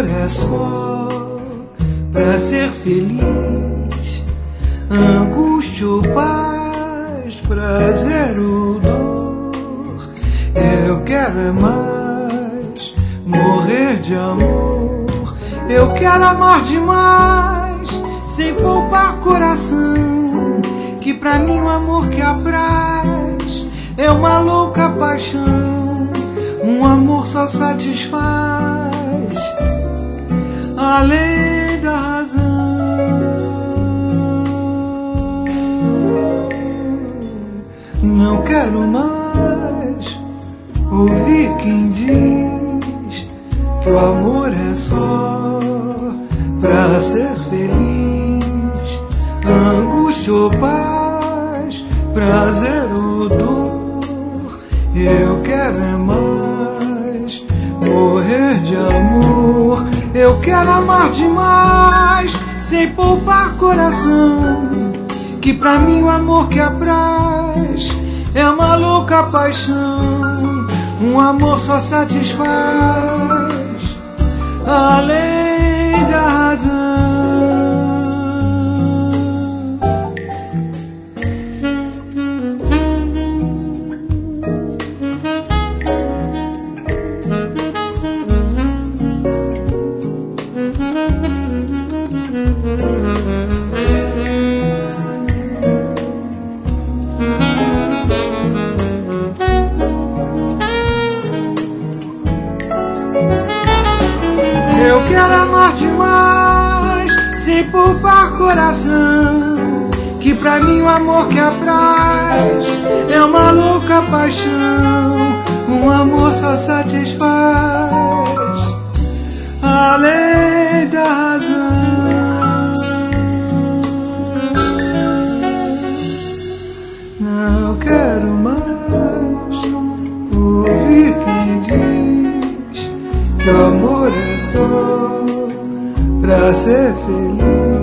amor é só pra ser feliz, angústia ou paz, prazer ou dor. Eu quero é mais, morrer de amor. Eu quero amar demais, sem poupar coração, que pra mim o amor que apraz é uma louca paixão. Um amor só satisfaz além da razão. Não quero mais ouvir quem diz que o amor é só pra ser feliz, angústia ou paz, prazer ou dor. Eu quero é mais, morrer de amor. Eu quero amar demais, sem poupar coração, que pra mim o amor que apraz é uma louca paixão. Um amor só satisfaz além da razão. Eu quero amar demais, sem poupar coração, que pra mim o amor que apraz é uma louca paixão. Um amor só satisfaz além da razão. Não quero mais ouvir quem diz que o amor é só pra ser feliz,